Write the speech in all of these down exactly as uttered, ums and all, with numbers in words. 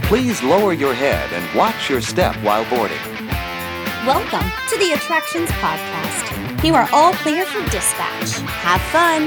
Please lower your head and watch your step while boarding. Welcome to the Attractions Podcast. You are all clear for dispatch. Have fun!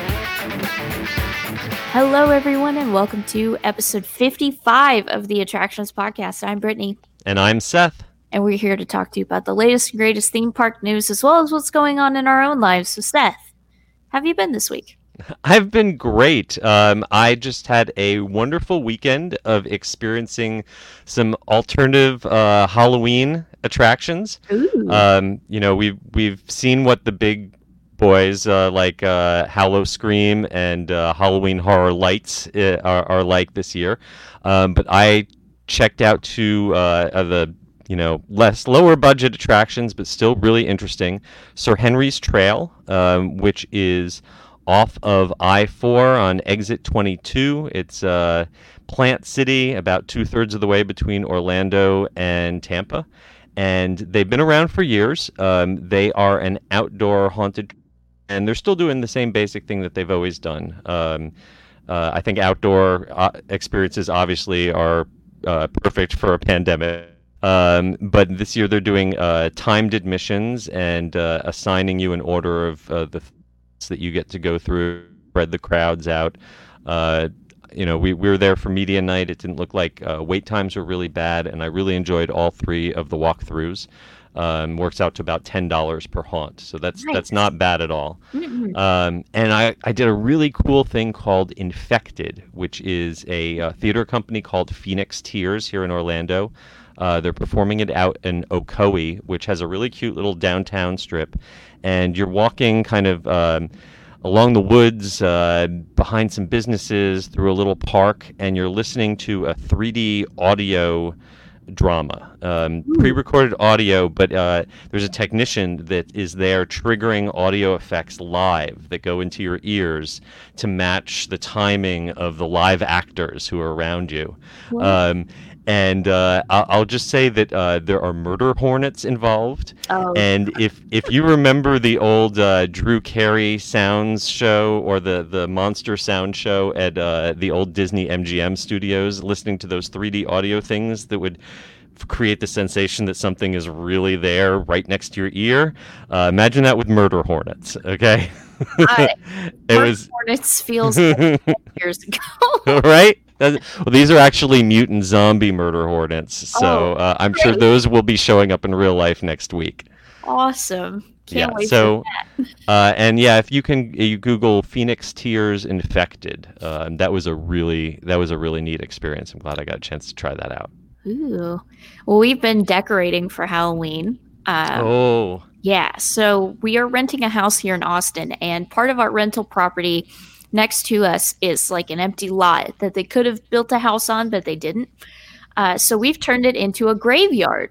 Hello, everyone, and welcome to episode fifty-five of the Attractions Podcast. I'm Brittany. And I'm Seth. And we're here to talk to you about the latest and greatest theme park news, as well as what's going on in our own lives. So, Seth, how have you been this week? I've been great. Um, I just had a wonderful weekend of experiencing some alternative uh, Halloween attractions. Ooh. Um, you know, we've we've seen what the big boys uh, like uh, Howl-O-Scream and uh, Halloween Horror Lights uh, are, are like this year. Um, but I checked out two uh, of the you know less lower budget attractions, but still really interesting. Sir Henry's Trail, um, which is off of I four on exit twenty-two. It's uh, Plant City, about two-thirds of the way between Orlando and Tampa. And they've been around for years. Um, they are an outdoor haunted, and they're still doing the same basic thing that they've always done. Um, uh, I think outdoor uh, experiences obviously are uh, perfect for a pandemic. Um, but this year they're doing uh, timed admissions and uh, assigning you an order of uh, the that you get to go through, spread the crowds out. Uh, you know, we, we were there for media night. It didn't look like uh, wait times were really bad, and I really enjoyed all three of the walkthroughs. Um, works out to about ten dollars per haunt, so that's Nice. that's not bad at all. Mm-mm. Um, and I, I did a really cool thing called Infected, which is a uh, theater company called Phoenix Tears here in Orlando. Uh, they're performing it out in Ocoee, which has a really cute little downtown strip. And you're walking kind of um, along the woods, uh, behind some businesses, through a little park, and you're listening to a three D audio drama. Um, pre-recorded audio, but uh, there's a technician that is there triggering audio effects live that go into your ears to match the timing of the live actors who are around you. Wow. Um, And uh, I'll, I'll just say that uh, there are murder hornets involved. Oh. And if if you remember the old uh, Drew Carey sounds show or the, the monster sound show at uh, the old Disney M G M studios, listening to those three D audio things that would f- create the sensation that something is really there right next to your ear, uh, imagine that with murder hornets, okay? I- it Murder was Hornets feels like years ago. right. That's- Well, these are actually mutant zombie murder hornets, so Oh, uh, I'm sure great. those will be showing up in real life next week. Awesome. Can't Yeah. wait So, for that. uh, and yeah, if you can, you Google Phoenix Tears Infected. Uh, that was a really that was a really neat experience. I'm glad I got a chance to try that out. Ooh. Well, we've been decorating for Halloween. Um, Oh, Yeah, so we are renting a house here in Austin, and part of our rental property next to us is like an empty lot that they could have built a house on, but they didn't. Uh, so we've turned it into a graveyard.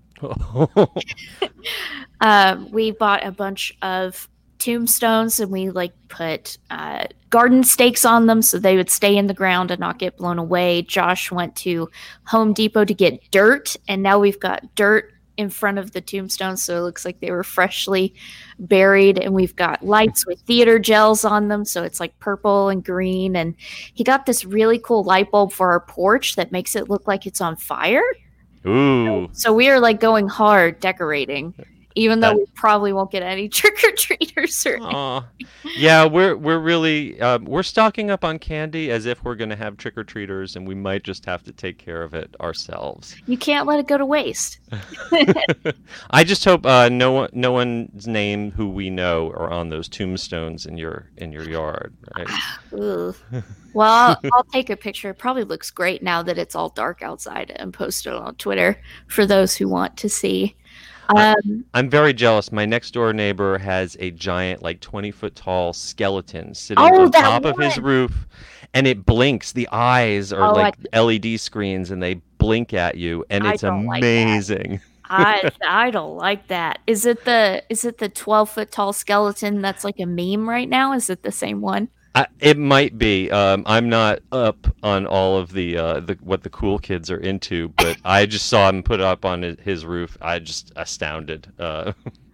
Um, we bought a bunch of tombstones, and we like put uh, garden stakes on them so they would stay in the ground and not get blown away. Josh went to Home Depot to get dirt, and now we've got dirt in front of the tombstones, so it looks like they were freshly buried. And we've got lights with theater gels on them, so it's like purple and green. And he got this really cool light bulb for our porch that makes it look like it's on fire. ooh. So we are like going hard decorating, even though That- we probably won't get any trick-or-treaters or Aw. Yeah, we're we're really um, we're stocking up on candy as if we're going to have trick or treaters, and we might just have to take care of it ourselves. you can't let it go to waste. I just hope uh, no one no one's name who we know are on those tombstones in your in your yard. Right? Ugh. Well, I'll, I'll take a picture. It probably looks great now that it's all dark outside, and post it on Twitter for those who want to see. Um, I'm very jealous. My next door neighbor has a giant, like twenty foot tall skeleton sitting Oh, on that top of his one! roof, and it blinks. The eyes are Oh, I- like L E D screens, and they blink at you, and I it's don't like that. amazing. I I don't like that. Is it the is it the twelve foot tall skeleton that's like a meme right now? Is it the same one? I, it might be. Um, I'm not up on all of the, uh, the what the cool kids are into, but I just saw him put up on his, his roof. I just astounded. Uh,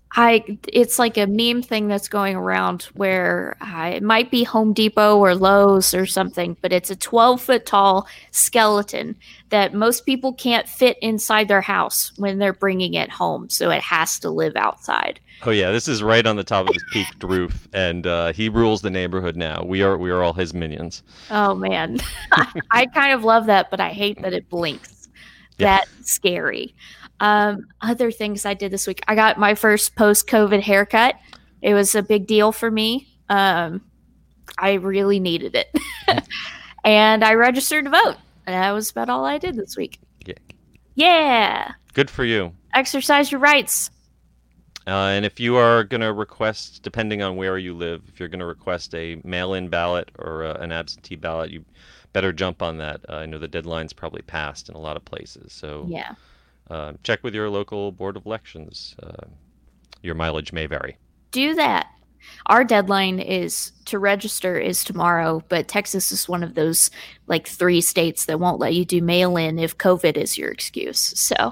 I it's like a meme thing that's going around where uh, it might be Home Depot or Lowe's or something, but it's a twelve foot tall skeleton that most people can't fit inside their house when they're bringing it home, so it has to live outside. Oh yeah, this is right on the top of his peaked roof, and uh, he rules the neighborhood now. We are we are all his minions. Oh man, I kind of love that, but I hate that it blinks. Yeah. That's scary. Um, other things I did this week. I got my first post-COVID haircut. It was a big deal for me. Um, I really needed it. And I registered to vote. And that was about all I did this week. Yeah. Yeah. Good for you. Exercise your rights. Uh, and if you are going to request, depending on where you live, if you're going to request a mail-in ballot or uh, an absentee ballot, you better jump on that. Uh, I know the deadline's probably passed in a lot of places. So Yeah. uh, check with your local board of elections. Uh, your mileage may vary. Do that. Our deadline is to register is tomorrow, but Texas is one of those like three states that won't let you do mail-in if COVID is your excuse. So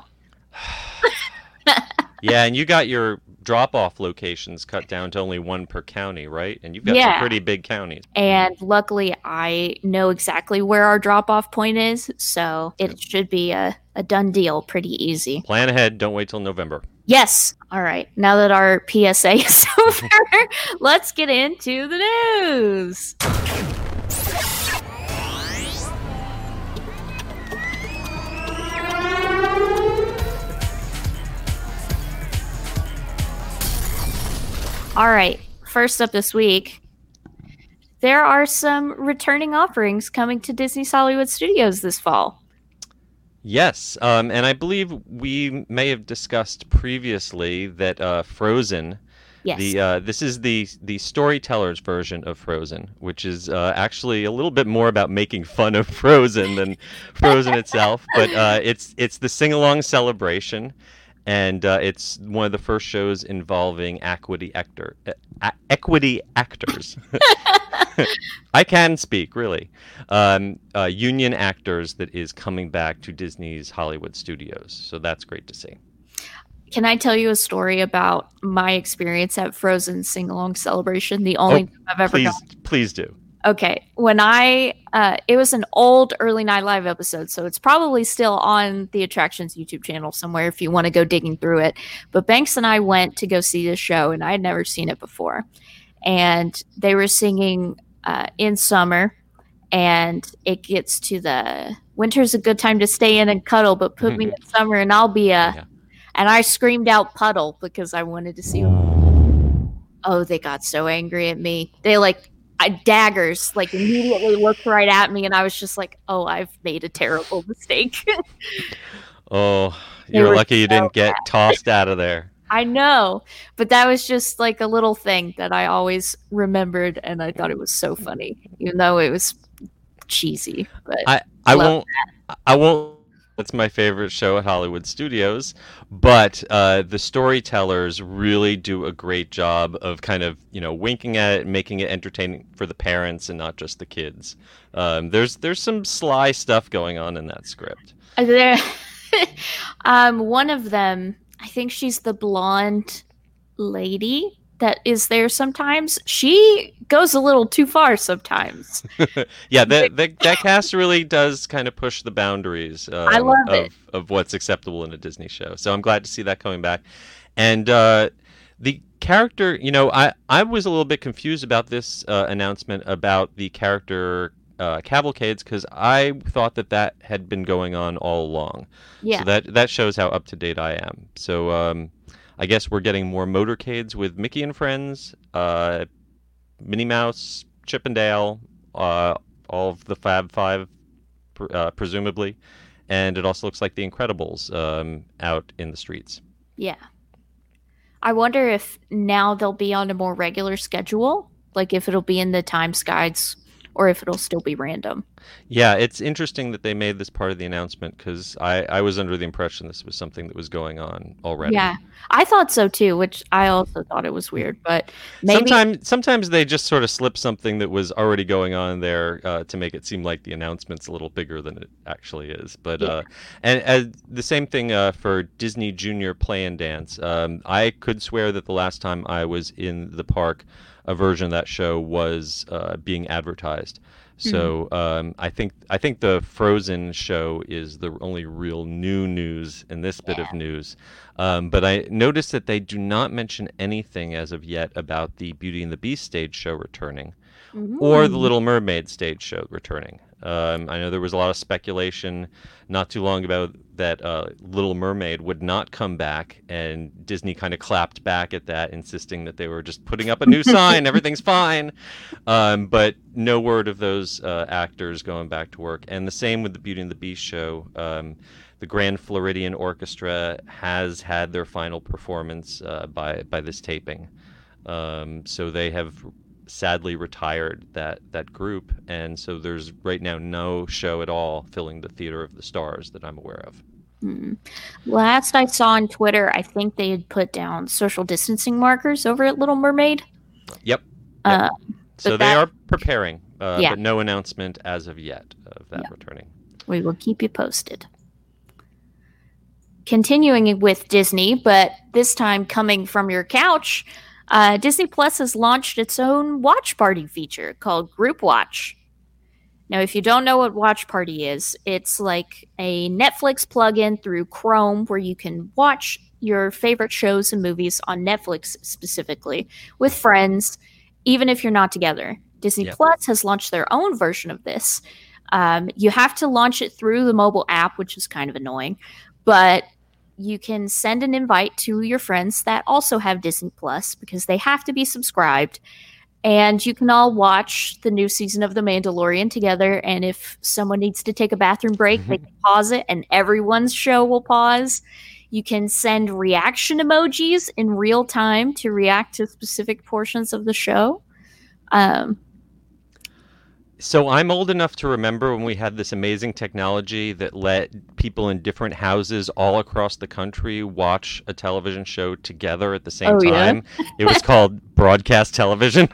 Yeah, and you got your drop-off locations cut down to only one per county, right? And you've got Yeah. some pretty big counties. And luckily, I know exactly where our drop off point is. So it should be a, a done deal pretty easy. Plan ahead. Don't wait till November. Yes. All right. Now that our P S A is over, let's get into the news. All right. First up this week, there are some returning offerings coming to Disney's Hollywood Studios this fall. Yes, um, and I believe we may have discussed previously that uh, Frozen, Yes. the uh, this is the the storyteller's version of Frozen, which is uh, actually a little bit more about making fun of Frozen than Frozen itself. But uh, it's it's the sing-along celebration, and uh, it's one of the first shows involving equity actor uh, equity actors. I can speak, really. Um, uh, union actors that is coming back to Disney's Hollywood Studios. So that's great to see. Can I tell you a story about my experience at Frozen Sing Along Celebration? The only Oh, time I've ever Please, gone. please do. Okay, when I uh, it was an old Early Night Live episode, so it's probably still on the Attractions YouTube channel somewhere if you want to go digging through it. But Banks and I went to go see this show, and I had never seen it before. And they were singing uh, In Summer, and it gets to the winter's a good time to stay in and cuddle, but put me in summer and I'll be a. Yeah. And I screamed out puddle because I wanted to see them. Oh, they got so angry at me. They like I, daggers like immediately looked right at me, and I was just like, "Oh, I've made a terrible mistake." Oh, They you're were lucky you so didn't get tossed out of there. I know, but that was just like a little thing that I always remembered, and I thought it was so funny, even though it was cheesy. But I, I love won't. I won't. That's my favorite show at Hollywood Studios. But uh, the storytellers really do a great job of kind of, you know, winking at it and making it entertaining for the parents and not just the kids. Um, there's there's some sly stuff going on in that script. there, um, one of them, I think she's the blonde lady that is there sometimes. She goes a little too far sometimes. Yeah, that that that cast really does kind of push the boundaries um, I love of, it. of what's acceptable in a Disney show. So I'm glad to see that coming back. And uh, the character, you know, I, I was a little bit confused about this uh, announcement about the character uh, cavalcades because I thought that that had been going on all along. Yeah. So that that shows how up to date I am. So um, I guess we're getting more motorcades with Mickey and Friends, uh, Minnie Mouse, Chip and Dale, uh, all of the Fab Five, pr- uh, presumably, and it also looks like The Incredibles um, out in the streets. Yeah. I wonder if now they'll be on a more regular schedule, like if it'll be in the Times guides or if it'll still be random. Yeah, it's interesting that they made this part of the announcement because I, I was under the impression this was something that was going on already. Yeah, I thought so too, which I also thought it was weird, but maybe... Sometimes, sometimes they just sort of slip something that was already going on there uh, to make it seem like the announcement's a little bigger than it actually is. But Yeah. uh, and, and the same thing uh, for Disney Junior Play and Dance. Um, I could swear that the last time I was in the park, a version of that show was uh, being advertised. So um, I think I think the Frozen show is the only real new news in this bit of news. Um, but I noticed that they do not mention anything as of yet about the Beauty and the Beast stage show returning, or the Little Mermaid stage show returning. Um, I know there was a lot of speculation not too long ago that uh, Little Mermaid would not come back, and Disney kind of clapped back at that, insisting that they were just putting up a new sign, everything's fine. Um, but no word of those uh, actors going back to work. And the same with the Beauty and the Beast show. Um, the Grand Floridian Orchestra has had their final performance uh, by by this taping. Um, so they have sadly retired that that group, and so there's right now no show at all filling the Theater of the Stars that I'm aware of. Mm. Last I saw on Twitter, I think they had put down social distancing markers over at Little Mermaid. Yep. Uh, So but they that- are preparing, uh, Yeah. but no announcement as of yet of that Yeah. returning. We will keep you posted. Continuing with Disney, but this time coming from your couch, uh, Disney Plus has launched its own watch party feature called Group Watch. Now, if you don't know what Watch Party is, it's like a Netflix plugin through Chrome where you can watch your favorite shows and movies on Netflix specifically with friends, even if you're not together. Disney Yeah. Plus has launched their own version of this. Um, you have to launch it through the mobile app, which is kind of annoying, but you can send an invite to your friends that also have Disney Plus because they have to be subscribed. And you can all watch the new season of The Mandalorian together. And if someone needs to take a bathroom break, they can pause it and everyone's show will pause. You can send reaction emojis in real time to react to specific portions of the show. Um, So I'm old enough to remember when we had this amazing technology that let people in different houses all across the country watch a television show together at the same Oh, yeah? time. It was called broadcast television.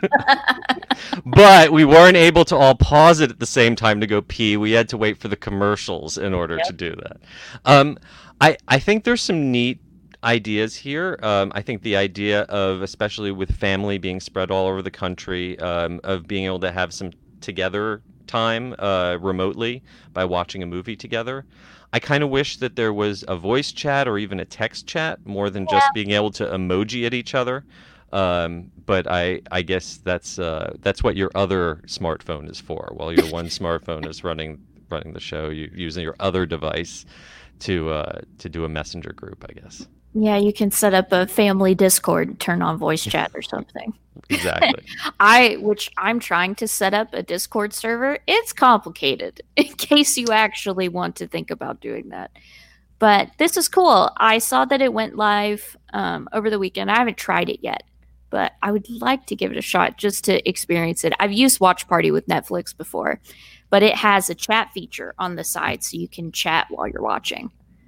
But we weren't able to all pause it at the same time to go pee. We had to wait for the commercials in order to do that. Um, I, I think there's some neat ideas here. Um, I think the idea of, especially with family being spread all over the country, um, of being able to have some together time uh, remotely by watching a movie together. I kind of wish that there was a voice chat or even a text chat more than just being able to emoji at each other. Um, but I, I guess that's uh, that's what your other smartphone is for. While your one smartphone is running running the show, you using your other device to uh, to do a messenger group, I guess. yeah, you can set up a family Discord and turn on voice chat or something. Exactly. I, which I'm trying to set up a Discord server. It's complicated in case you actually want to think about doing that. But this is cool. I saw that it went live um, over the weekend. I haven't tried it yet, but I would like to give it a shot just to experience it. I've used Watch Party with Netflix before, but it has a chat feature on the side so you can chat while you're watching.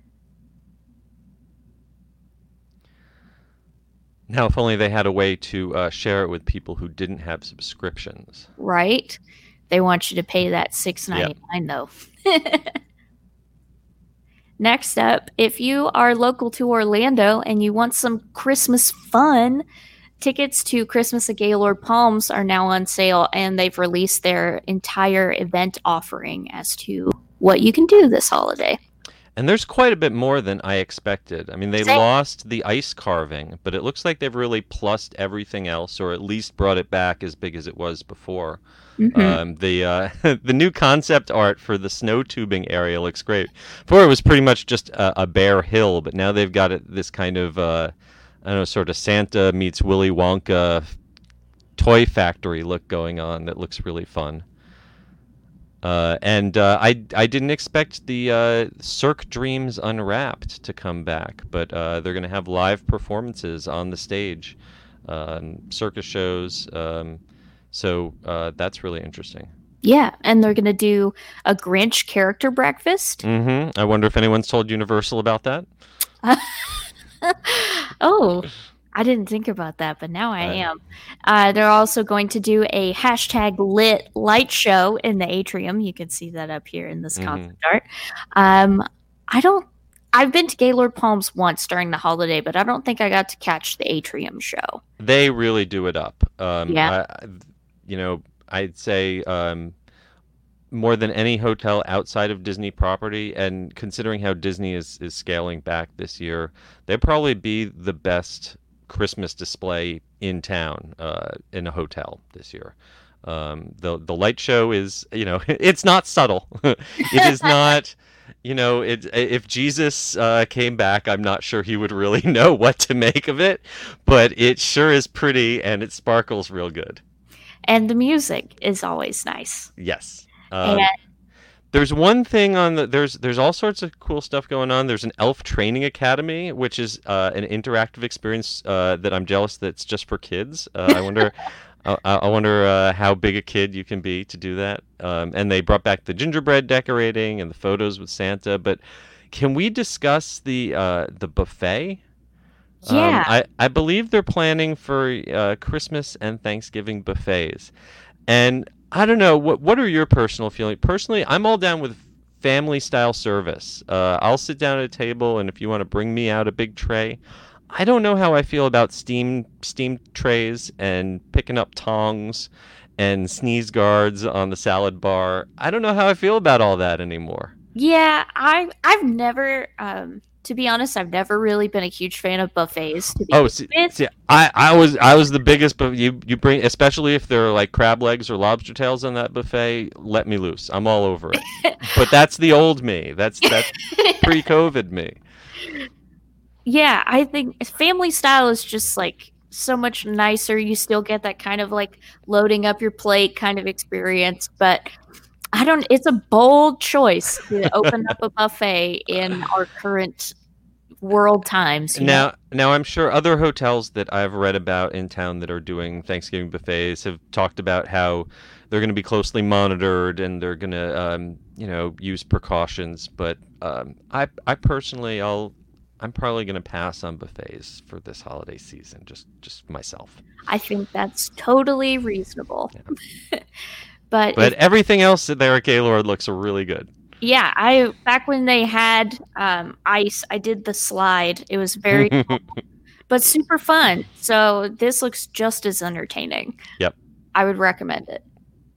Now, if only they had a way to uh, share it with people who didn't have subscriptions. Right? They want you to pay that six ninety-nine though. Next up, if you are local to Orlando and you want some Christmas fun, tickets to Christmas at Gaylord Palms are now on sale, and they've released their entire event offering as to what you can do this holiday. And there's quite a bit more than I expected. I mean, they Same. lost the ice carving, but it looks like they've really plussed everything else, or at least brought it back as big as it was before. Mhm. Um, the uh, the new concept art for the snow tubing area looks great. Before it was pretty much just a, a bare hill, but now they've got it this kind of uh, I don't know, sort of Santa meets Willy Wonka toy factory look going on that looks really fun. Uh, and uh, I, I didn't expect the uh, Cirque Dreams Unwrapped to come back, but uh, they're going to have live performances on the stage, um, circus shows. Um, so uh, that's really interesting. Yeah, and they're going to do a Grinch character breakfast. Mm-hmm. I wonder if anyone's told Universal about that. Oh, I didn't think about that, but now I Right. am. Uh, they're also going to do a hashtag lit light show in the atrium. You can see that up here in this Mhm. concept art. Um, I don't. I've been to Gaylord Palms once during the holiday, but I don't think I got to catch the atrium show. They really do it up. Um, Yeah. I, I- you know, I'd say um, more than any hotel outside of Disney property, and considering how Disney is, is scaling back this year, they'd probably be the best Christmas display in town uh, in a hotel this year. Um, the the light show is, you know, it's not subtle. It is not, you know, it, if Jesus uh, came back, I'm not sure he would really know what to make of it, but it sure is pretty and it sparkles real good. And the music is always nice. Yes. Um, And- there's one thing on the there's there's all sorts of cool stuff going on. There's an elf training academy, which is uh, an interactive experience uh, that I'm jealous that's just for kids. Uh, I wonder, I, I wonder uh, how big a kid you can be to do that. Um, and they brought back the gingerbread decorating and the photos with Santa. But can we discuss the uh, the buffet? Um, Yeah. I, I believe they're planning for uh, Christmas and Thanksgiving buffets. And I don't know, what what are your personal feelings? Personally, I'm all down with family style service. Uh, I'll sit down at a table, and if you want to bring me out a big tray, I don't know how I feel about steam steam trays and picking up tongs and sneeze guards on the salad bar. I don't know how I feel about all that anymore. Yeah, I I've never um to be honest, I've never really been a huge fan of buffets to be Oh, see, with. see, I, I was I was the biggest, but you you bring, especially if there are like crab legs or lobster tails on that buffet, let me loose. I'm all over it. But that's the old me. That's that's pre-COVID me. Yeah, I think family style is just like so much nicer. You still get that kind of like loading up your plate kind of experience, but I don't it's a bold choice to open up a buffet in our current world times. you know? Now, now I'm sure other hotels that I've read about in town that are doing Thanksgiving buffets have talked about how they're going to be closely monitored and they're going to, um, you know, use precautions. But um, I, I personally, I'll, I'm probably going to pass on buffets for this holiday season, just, just myself. I think that's totally reasonable. but But if- everything else there at Gaylord looks really good. yeah, I back when they had um, ice, I did the slide. It was very but super fun. So this looks just as entertaining. Yep. I would recommend it.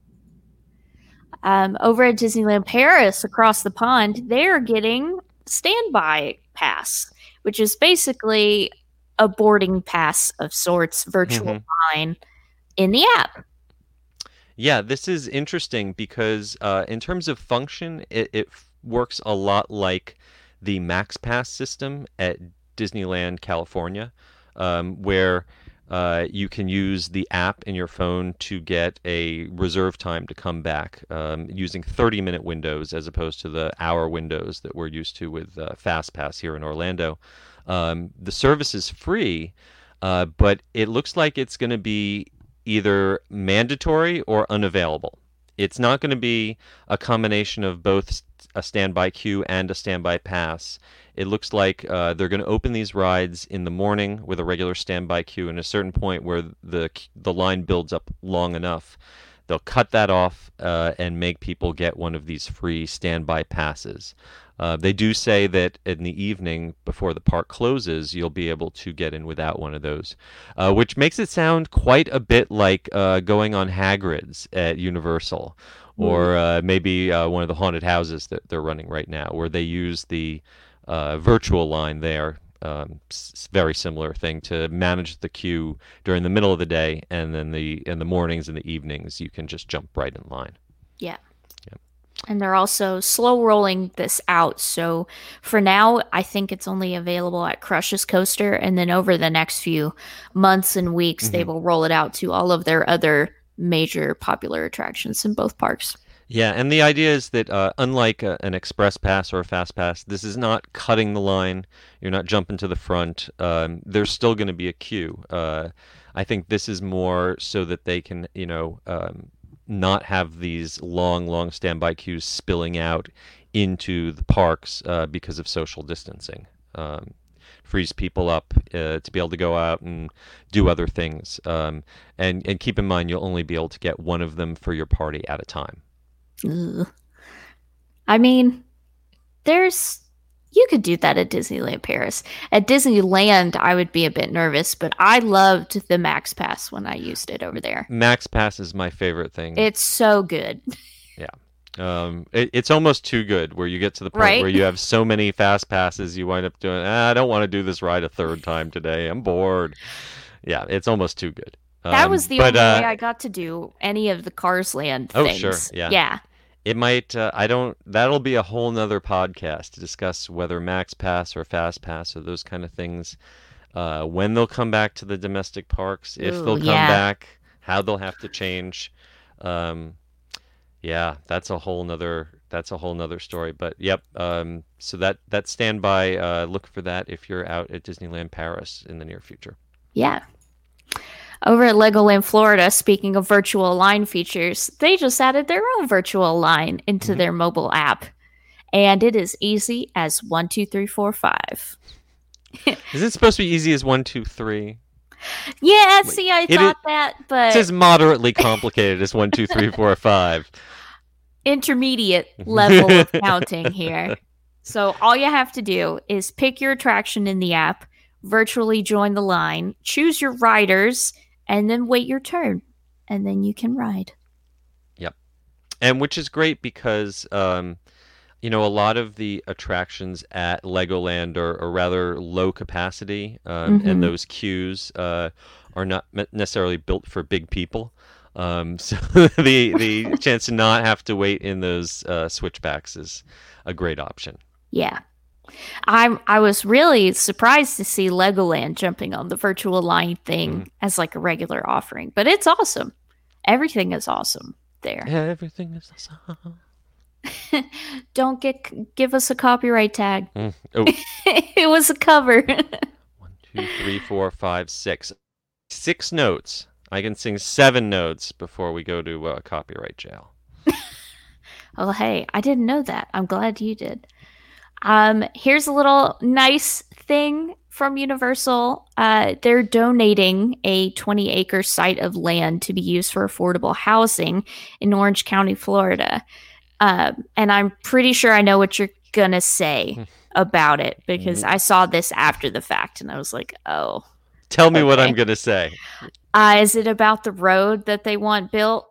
Um, over at Disneyland Paris, across the pond, they're getting standby pass, which is basically a boarding pass of sorts, virtual Mhm. line in the app. Yeah, this is interesting because uh, in terms of function, it, it f- works a lot like the MaxPass system at Disneyland California, um, where uh, you can use the app in your phone to get a reserve time to come back um, using thirty minute windows as opposed to the hour windows that we're used to with uh, FastPass here in Orlando. Um, the service is free, uh, but it looks like it's going to be either mandatory or unavailable. It's not going to be a combination of both a standby queue and a standby pass. It looks like uh, they're going to open these rides in the morning with a regular standby queue, and at a certain point where the the line builds up long enough, they'll cut that off uh, and make people get one of these free standby passes. Uh, they do say that in the evening before the park closes, you'll be able to get in without one of those, uh, which makes it sound quite a bit like uh, going on Hagrid's at Universal, or uh, maybe uh, one of the haunted houses that they're running right now, where they use the uh, virtual line there. Um, s- very similar thing to manage the queue during the middle of the day, and then the in the mornings and the evenings you can just jump right in line. Yeah. And they're also slow rolling this out. So for now, I think it's only available at Crush's Coaster. And then over the next few months and weeks, they Mhm. will roll it out to all of their other major popular attractions in both parks. Yeah, and the idea is that uh, unlike a, an express pass or a fast pass, this is not cutting the line. You're not jumping to the front. Um, there's still going to be a queue. Uh, I think this is more so that they can, you know, um, not have these long, long standby queues spilling out into the parks uh, because of social distancing. Um, frees people up uh, to be able to go out and do other things. Um, and, and keep in mind, you'll only be able to get one of them for your party at a time. Ugh. I mean, there's... You could do that at Disneyland Paris. At Disneyland, I would be a bit nervous, but I loved the Max Pass when I used it over there. Max Pass is my favorite thing. It's so good. Yeah. Um, it, it's almost too good where you get to the point Right? where you have so many fast passes, you wind up doing, ah, I don't want to do this ride a third time today. I'm bored. Yeah, it's almost too good. That Um, was the but, only uh, way I got to do any of the Cars Land Oh, things. sure, yeah. Yeah. It might, uh, I don't, that'll be a whole nother podcast to discuss whether Max Pass or Fast Pass or those kind of things, uh, when they'll come back to the domestic parks, if Ooh, they'll come yeah. back, how they'll have to change. Um, yeah, that's a whole nother, that's a whole nother story. But yep, um, so that, that standby, uh, look for that if you're out at Disneyland Paris in the near future. Yeah. Over at Legoland Florida, speaking of virtual line features, they just added their own virtual line into Mhm. their mobile app. And it is easy as one, two, three, four, five. Is it supposed to be easy as one, two, three? Yeah, Wait, see, I it thought that, but It says moderately complicated as one, two, three, four, five. intermediate level of counting here. So all you have to do is pick your attraction in the app, virtually join the line, choose your riders, and then wait your turn. And then you can ride. And which is great because, um, you know, a lot of the attractions at Legoland are, are rather low capacity, um, Mhm. and those queues uh, are not me- necessarily built for big people. Um, so the the chance to not have to wait in those uh, switchbacks is a great option. Yeah. I'm I was really surprised to see Legoland jumping on the virtual line thing Mhm. as like a regular offering, but it's awesome. Everything is awesome there. Everything is awesome. Don't get give us a copyright tag. Mm. Oh, It was a cover. one, two, three, four, five, six. Six notes. I can sing seven notes before we go to uh, copyright jail. Oh, hey, I didn't know that. I'm glad you did. Um, here's a little nice thing from Universal. Uh, they're donating a twenty acre site of land to be used for affordable housing in Orange County, Florida. Um, and I'm pretty sure I know what you're gonna say about it because I saw this after the fact and I was like, oh. Tell me what Okay. I'm going to say. Uh, is it about the road that they want built?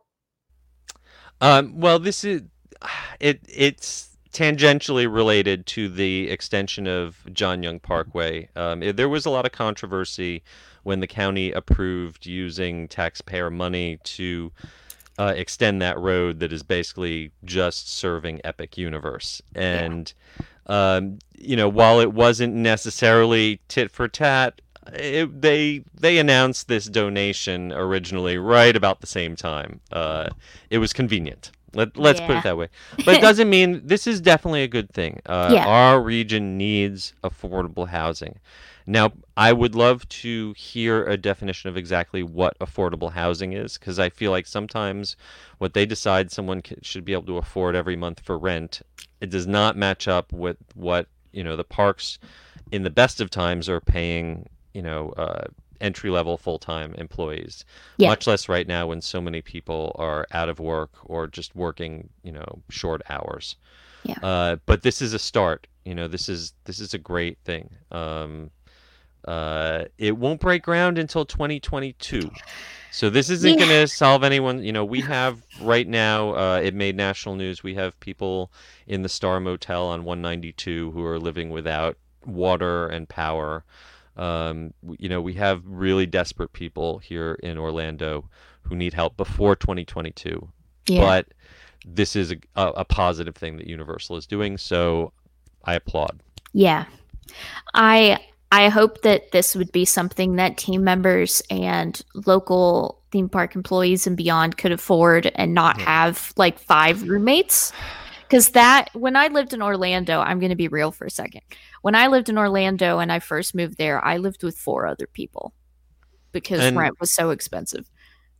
Um, well, this is it. It's tangentially related to the extension of John Young Parkway. Um, it- there was a lot of controversy when the county approved using taxpayer money to uh, extend that road that is basically just serving Epic Universe. And um, you know, while it wasn't necessarily tit for tat, it, they they announced this donation originally right about the same time. Uh, it was convenient. Let, let's put Yeah. it that way. But it doesn't mean this is definitely a good thing. Uh, Yeah. Our region needs affordable housing. Now, I would love to hear a definition of exactly what affordable housing is, because I feel like sometimes what they decide someone c- should be able to afford every month for rent, it does not match up with what, you know, the parks in the best of times are paying, you know, uh, entry-level full-time employees. Yeah. Much less right now when so many people are out of work or just working, you know, short hours. Yeah. Uh, but this is a start. You know, this is this is a great thing. Um, uh, it won't break ground until twenty twenty-two. So this isn't Yeah. going to solve anyone. You know, we have right now, uh, it made national news. We have people in the Star Motel on one ninety-two who are living without water and power. Um, w- you know, we have really desperate people here in Orlando who need help before twenty twenty-two. Yeah. But this is a, a, a positive thing that Universal is doing, so I applaud. Yeah. I I hope that this would be something that team members and local theme park employees and beyond could afford and not Yeah. have like five roommates. Because that, when I lived in Orlando, I'm going to be real for a second. When I lived in Orlando and I first moved there, I lived with four other people because And- rent was so expensive.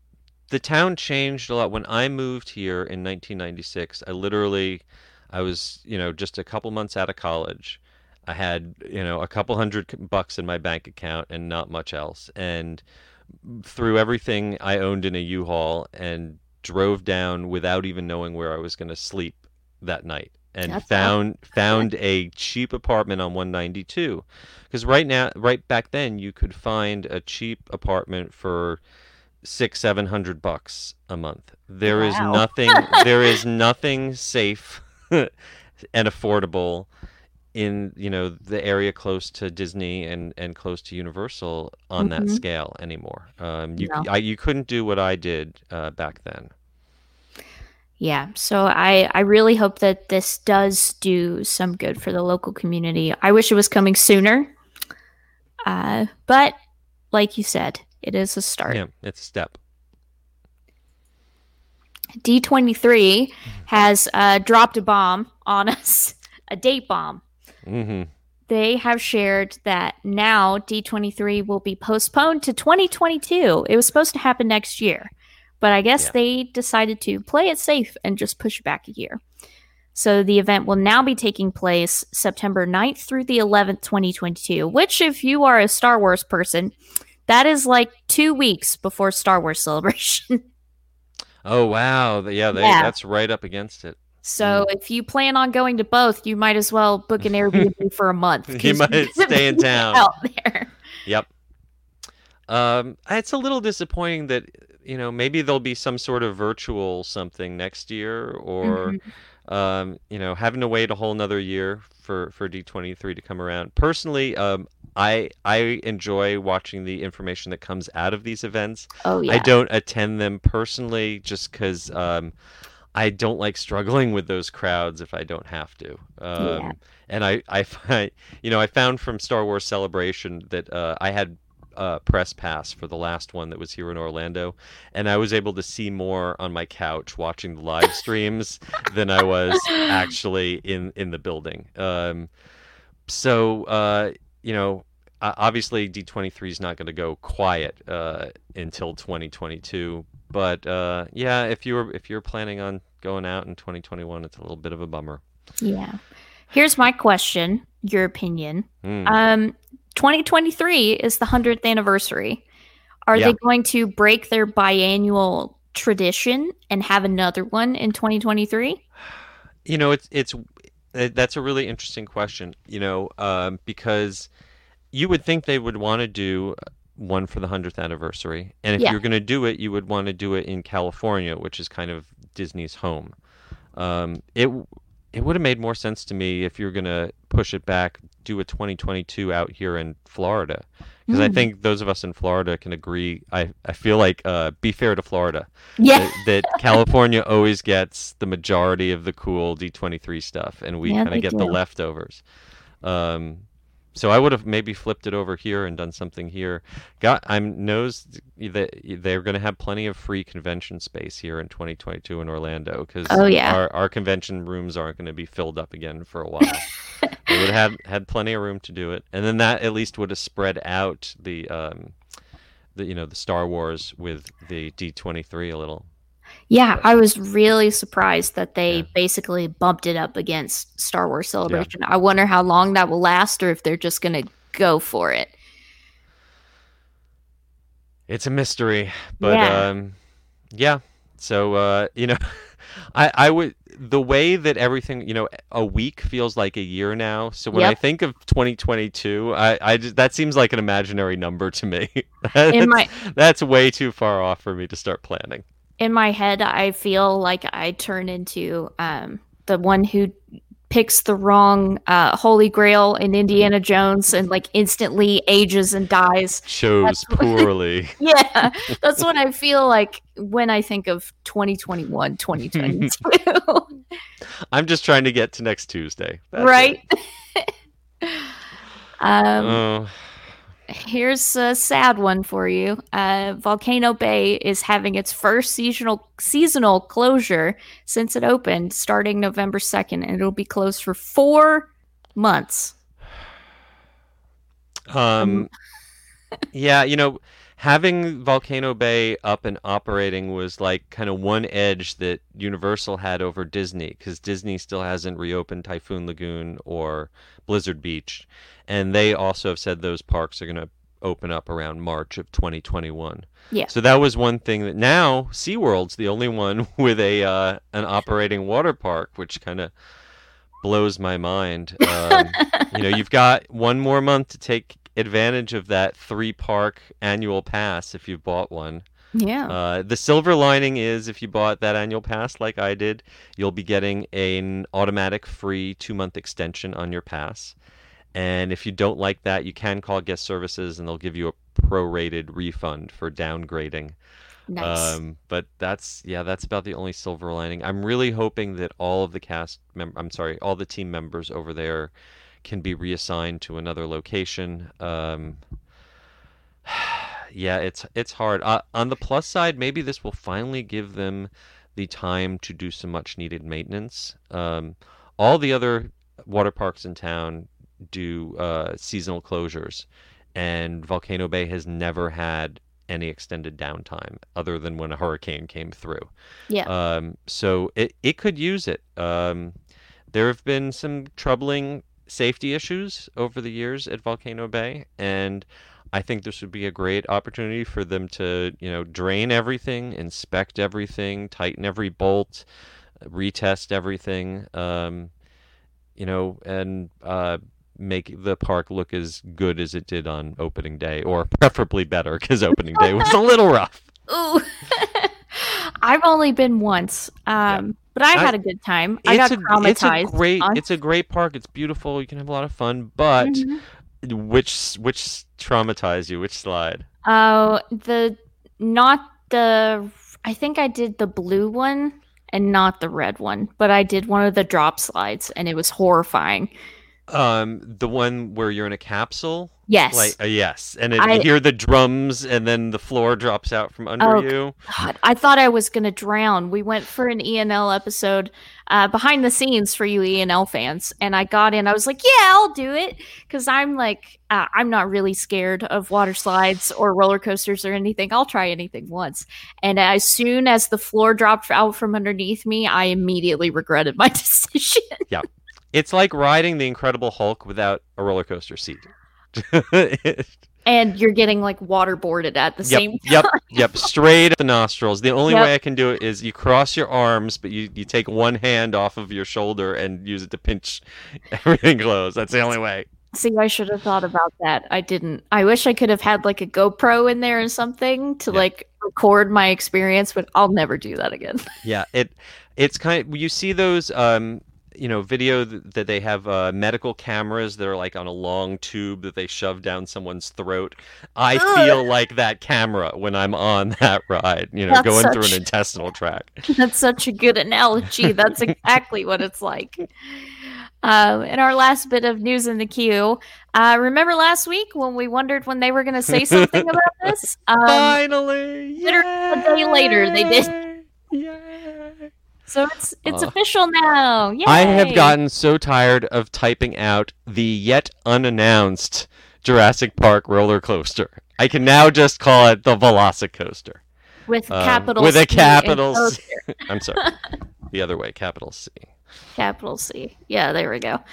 the town changed a lot. When I moved here in nineteen ninety-six, I literally, I was, you know, just a couple months out of college. I had, you know, a couple hundred c- bucks in my bank account and not much else. And threw everything I owned in a U-Haul and drove down without even knowing where I was going to sleep that night. And That's found found a cheap apartment on one ninety-two. Because right now, right back then, you could find a cheap apartment for six, seven hundred bucks a month. There is Wow. nothing. There is nothing safe and affordable in you know the area close to Disney and and close to Universal on that Mhm. scale anymore. Um, you No. I, you couldn't do what I did uh, back then. Yeah, so I I really hope that this does do some good for the local community. I wish it was coming sooner, uh, but like you said, it is a start. Yeah, it's a step. D twenty-three has uh, dropped a bomb on us, a date bomb. hmm They have shared that now D twenty-three will be postponed to twenty twenty-two. It was supposed to happen next year, but I guess Yeah. they decided to play it safe and just push it back a year. So the event will now be taking place September ninth through the eleventh, twenty twenty-two, which, if you are a Star Wars person, that is like two weeks before Star Wars Celebration. Oh wow, Th- yeah, they, Yeah. that's right up against it. So if you plan on going to both, you might as well book an Airbnb for a month. You 'cause might you're gonna stay in be town. out there. Yep. Um, it's a little disappointing that you know maybe there'll be some sort of virtual something next year, or Mhm. um, you know having to wait a whole nother year for for D twenty-three to come around. Personally, um, I I enjoy watching the information that comes out of these events. Oh I yeah. don't attend them personally just because um, I don't like struggling with those crowds if I don't have to. Um, Yeah. And I, I find, you know, I found from Star Wars Celebration that uh, I had uh, press pass for the last one that was here in Orlando, and I was able to see more on my couch watching the live streams than I was actually in in the building. Um, so, uh, you know, o- obviously D twenty-three is not going to go quiet uh, until twenty twenty-two. But uh, yeah, if you're if you're planning on going out in twenty twenty-one, it's a little bit of a bummer. Yeah. Here's my question, your opinion. Hmm. Um, twenty twenty-three is the one hundredth anniversary. Are Yeah. they going to break their biannual tradition and have another one in twenty twenty-three? You know, it's it's uh, that's a really interesting question. You know, um, because you would think they would want to do one for the hundredth anniversary, and if Yeah. you're going to do it, you would want to do it in California, which is kind of Disney's home. Um, it w- it would have made more sense to me if you're going to push it back, do a twenty twenty-two out here in Florida, because I Mm. think those of us in Florida can agree. I I feel like uh, be fair to Florida. Yeah. that, that California always gets the majority of the cool D twenty-three stuff, and we Yeah, kind they of get the do. leftovers. Um, so I would have maybe flipped it over here and done something here. Got I'm knows that they're going to have plenty of free convention space here in twenty twenty-two in Orlando, because Oh, yeah. our our convention rooms aren't going to be filled up again for a while. They would have had plenty of room to do it, and then that at least would have spread out the um, the you know the Star Wars with the D twenty-three a little. Yeah, I was really surprised that they Yeah. basically bumped it up against Star Wars Celebration. I wonder how long that will last or if they're just going to go for it. It's a mystery, but Yeah. um, yeah. So uh, you know, I I would the way that everything you know a week feels like a year now. So when I Yep. think of twenty twenty-two, I I just, that seems like an imaginary number to me. In my that's, that's way too far off for me to start planning. in my head, I feel like I turn into um, the one who picks the wrong uh, Holy Grail in Indiana Jones and like instantly ages and dies. Chose poorly. Yeah, that's what I feel like when I think of twenty twenty-one, twenty twenty-two. I'm just trying to get to next Tuesday. That's it. Right? um, Oh, Here's a sad one for you. Uh, Volcano Bay is having its first seasonal seasonal closure since it opened, starting November second, and it'll be closed for four months. um, yeah. You know, having Volcano Bay up and operating was like kind of one edge that Universal had over Disney, because Disney still hasn't reopened Typhoon Lagoon or Blizzard Beach, and they also have said those parks are going to open up around March of twenty twenty-one. Yeah. So that was one thing that now SeaWorld's the only one with a uh, an operating water park, which kind of blows my mind. Um, you know, you've got one more month to take advantage of that three park annual pass if you've bought one. Yeah. Uh, the silver lining is if you bought that annual pass like I did, you'll be getting an automatic free two month extension on your pass. And if you don't like that, you can call guest services and they'll give you a prorated refund for downgrading. Nice. Um, but that's, yeah, that's about the only silver lining. I'm really hoping that all of the cast, mem- I'm sorry, all the team members over there can be reassigned to another location. Um, yeah, it's it's hard. Uh, on the plus side, maybe this will finally give them the time to do some much needed maintenance. Um, all the other water parks in town do uh, seasonal closures, and Volcano Bay has never had any extended downtime other than when a hurricane came through. Yeah. Um, so it, it could use it. Um, there have been some troubling safety issues over the years at Volcano Bay, and I think this would be a great opportunity for them to, you know, drain everything, inspect everything, tighten every bolt, retest everything, um, you know, and uh, make the park look as good as it did on opening day, or preferably better, because opening day was a little rough. Ooh. I've only been once, um, Yeah. but I, I- had a good time. I got It's a, traumatized. it's a great once. it's a great park. It's beautiful. You can have a lot of fun, but Mhm. which which traumatized you? Which slide? Oh, the not the. I think I did the blue one and not the red one, but I did one of the drop slides, and it was horrifying. Um, the one where you're in a capsule. Yes. Like uh, yes, and it, I- you hear the drums, and then the floor drops out from under Oh, you. God, I thought I was gonna drown. We went for an E N L episode, uh, behind the scenes for you E N L fans, and I got in. I was like, "Yeah, I'll do it," because I'm like, uh, I'm not really scared of water slides or roller coasters or anything. I'll try anything once. And as soon as the floor dropped out from underneath me, I immediately regretted my decision. It's like riding the Incredible Hulk without a roller coaster seat. And you're getting like waterboarded at the Yep, same time. yep, yep. Straight at the nostrils. The only Yep. way I can do it is you cross your arms, but you, you take one hand off of your shoulder and use it to pinch everything close. That's the only way. See, I should have thought about that. I didn't. I wish I could have had like a GoPro in there or something to Yeah. like record my experience, but I'll never do that again. Yeah, it it's kind of, you see those um you know video th- that they have uh, medical cameras that are like on a long tube that they shove down someone's throat. I Ugh. feel like that camera when I'm on that ride, you know, That's going through such- an intestinal tract. That's such a good analogy. That's exactly what it's like. Um, and our last bit of news in the queue. Uh, remember last week when we wondered when they were going to say something about this? Um, Finally, literally a day later, they did. Yay! so it's it's Uh, official now. Yay! I have gotten so tired of typing out the yet unannounced Jurassic Park roller coaster. I can now just call it the Velocicoaster. with Um, capital with C a and capital C. coaster. I'm sorry. The other way, capital C. Capital C. Yeah, there we go.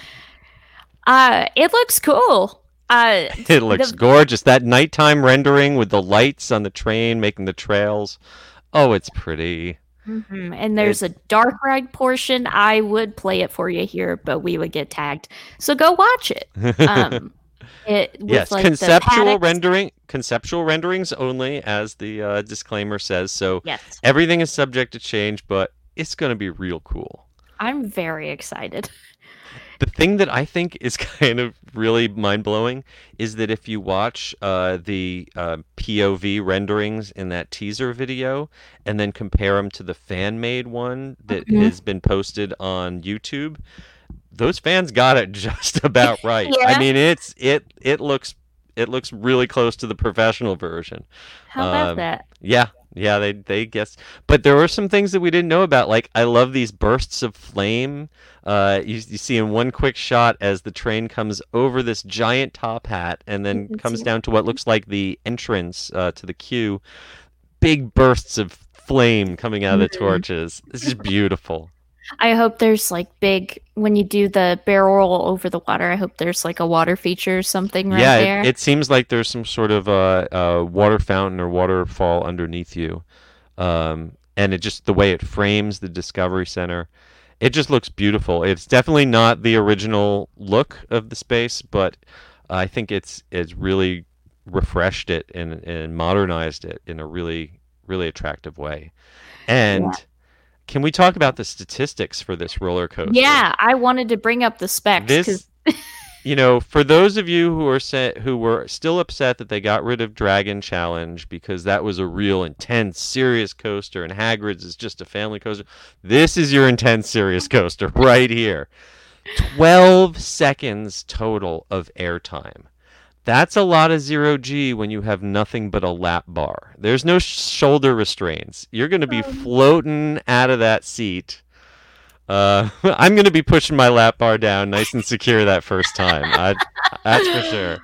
Uh, it looks cool. Uh, It looks The- gorgeous. That nighttime rendering with the lights on the train making the trails. Oh, it's pretty. mhm, and there's a dark ride portion. I would play it for you here, but we would get tagged. So go watch it. Um, it with, yes, like, the conceptual paddocks- rendering, conceptual renderings only, as the uh, disclaimer says. So Yes, everything is subject to change, but it's going to be real cool. I'm very excited. The thing that I think is kind of really mind-blowing is that if you watch uh, the uh, P O V renderings in that teaser video and then compare them to the fan-made one that Mhm. has been posted on YouTube, those fans got it just about right. Yeah. I mean, it's it it looks it looks really close to the professional version. How about Um, that? Yeah, Yeah, they they guess, but there were some things that we didn't know about. Like I love these bursts of flame. Uh, you you see in one quick shot as the train comes over this giant top hat and then comes down to what looks like the entrance uh, to the queue. Big bursts of flame coming out of the torches. This is beautiful. I hope there's like big when you do the barrel roll over the water. I hope there's like a water feature or something right yeah, there. it, it seems like there's some sort of uh, uh, water fountain or waterfall underneath you, um, and it just the way it frames the Discovery Center, it just looks beautiful. It's definitely not the original look of the space, but I think it's it's really refreshed it and and modernized it in a really really attractive way, and. Yeah. Can we talk about the statistics for this roller coaster? Yeah, I wanted to bring up the specs. This, you know, for those of you who are set, who were still upset that they got rid of Dragon Challenge because that was a real intense, serious coaster, and Hagrid's is just a family coaster. This is your intense, serious coaster right here. Twelve seconds total of airtime. That's a lot of zero G when you have nothing but a lap bar. There's no sh- shoulder restraints. You're going to be floating out of that seat. Uh, I'm going to be pushing my lap bar down nice and secure that first time. I, that's for sure.